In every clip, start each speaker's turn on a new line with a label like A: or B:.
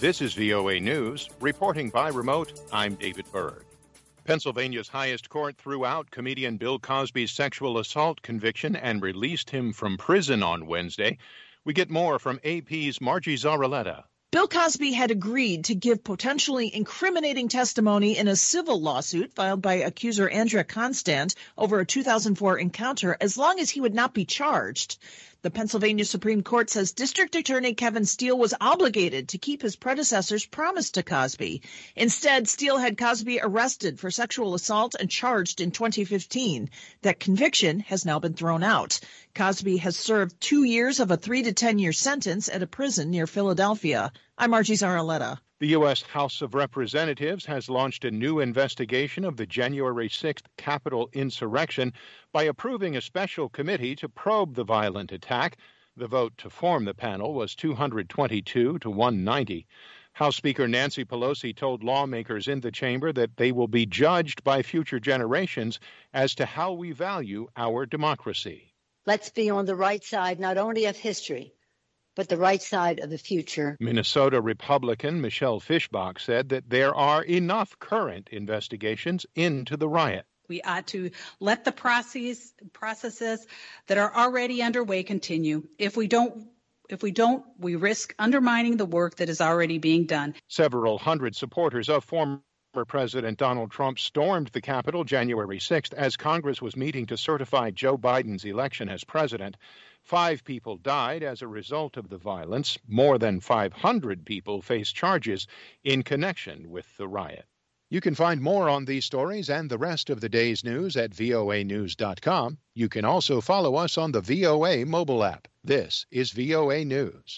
A: This is VOA News. Reporting by remote, I'm David Byrd. Pennsylvania's highest court threw out comedian Bill Cosby's sexual assault conviction and released him from prison on Wednesday. We get more from AP's Margie Zarraletta.
B: Bill Cosby had agreed to give potentially incriminating testimony in a civil lawsuit filed by accuser Andrea Constant over a 2004 encounter as long as he would not be charged. The Pennsylvania Supreme Court says District Attorney Kevin Steele was obligated to keep his predecessor's promise to Cosby. Instead, Steele had Cosby arrested for sexual assault and charged in 2015. That conviction has now been thrown out. Cosby has served 2 years of a 3 to 10 year sentence at a prison near Philadelphia. I'm Margie Zarraletta.
A: The U.S. House of Representatives has launched a new investigation of the January 6th Capitol insurrection by approving a special committee to probe the violent attack. The vote to form the panel was 222 to 190. House Speaker Nancy Pelosi told lawmakers in the chamber that they will be judged by future generations as to how we value our democracy.
C: Let's be on the right side, not only of history, but the right side of the future.
A: Minnesota Republican Michelle Fischbach said that there are enough current investigations into the riot.
D: We ought to let the processes that are already underway continue. If we don't, we risk undermining the work that is already being done.
A: Several hundred supporters of former President Donald Trump stormed the Capitol January 6th as Congress was meeting to certify Joe Biden's election as president. 5 people died as a result of the violence. More than 500 people face charges in connection with the riot. You can find more on these stories and the rest of the day's news at voanews.com. You can also follow us on the VOA mobile app. This is VOA News.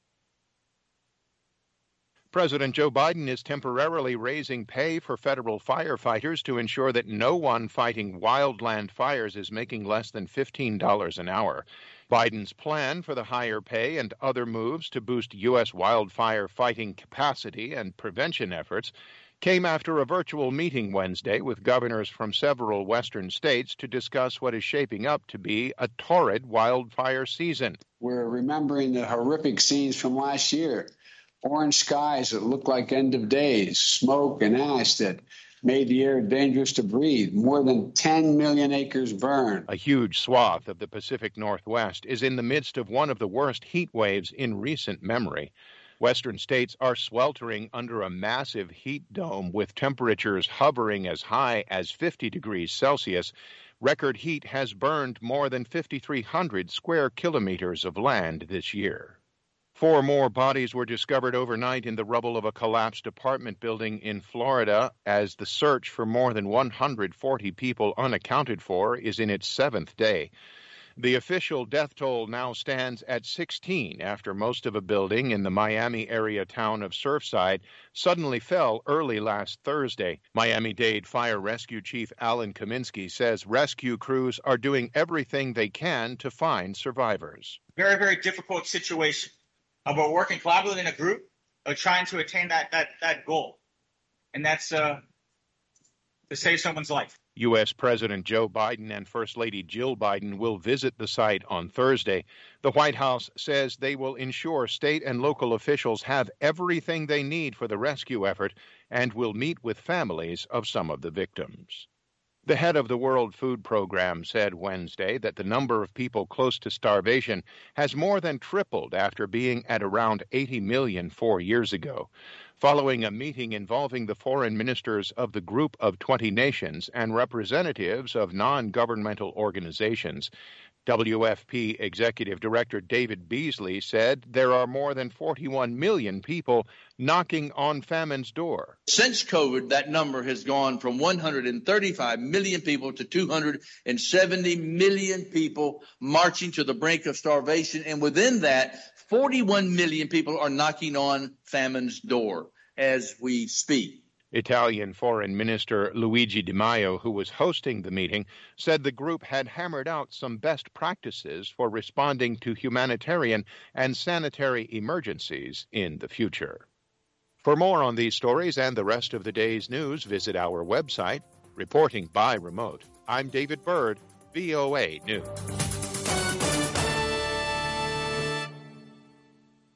A: President Joe Biden is temporarily raising pay for federal firefighters to ensure that no one fighting wildland fires is making less than $15 an hour. Biden's plan for the higher pay and other moves to boost U.S. wildfire fighting capacity and prevention efforts came after a virtual meeting Wednesday with governors from several western states to discuss what is shaping up to be a torrid wildfire season.
E: We're remembering the horrific scenes from last year. Orange skies that looked like end of days, smoke and ash that made the air dangerous to breathe. More than 10 million acres burned.
A: A huge swath of the Pacific Northwest is in the midst of one of the worst heat waves in recent memory. Western states are sweltering under a massive heat dome with temperatures hovering as high as 50 degrees Celsius. Record heat has burned more than 5,300 square kilometers of land this year. 4 more bodies were discovered overnight in the rubble of a collapsed apartment building in Florida as the search for more than 140 people unaccounted for is in its 7th day. The official death toll now stands at 16 after most of a building in the Miami area town of Surfside suddenly fell early last Thursday. Miami-Dade Fire Rescue Chief Alan Kaminsky says rescue crews are doing everything they can to find survivors.
F: Very, very difficult situation. But working collaboratively in a group, trying to attain that goal. And that's to save someone's life.
A: U.S. President Joe Biden and First Lady Jill Biden will visit the site on Thursday. The White House says they will ensure state and local officials have everything they need for the rescue effort and will meet with families of some of the victims. The head of the World Food Program said Wednesday that the number of people close to starvation has more than tripled after being at around 80 million 4 years ago. Following a meeting involving the foreign ministers of the Group of 20 Nations and representatives of non-governmental organizations, WFP Executive Director David Beasley said there are more than 41 million people knocking on famine's door.
G: Since COVID, that number has gone from 135 million people to 270 million people marching to the brink of starvation. And within that, 41 million people are knocking on famine's door as we speak.
A: Italian Foreign Minister Luigi Di Maio, who was hosting the meeting, said the group had hammered out some best practices for responding to humanitarian and sanitary emergencies in the future. For more on these stories and the rest of the day's news, visit our website. Reporting by remote, I'm David Byrd, VOA News.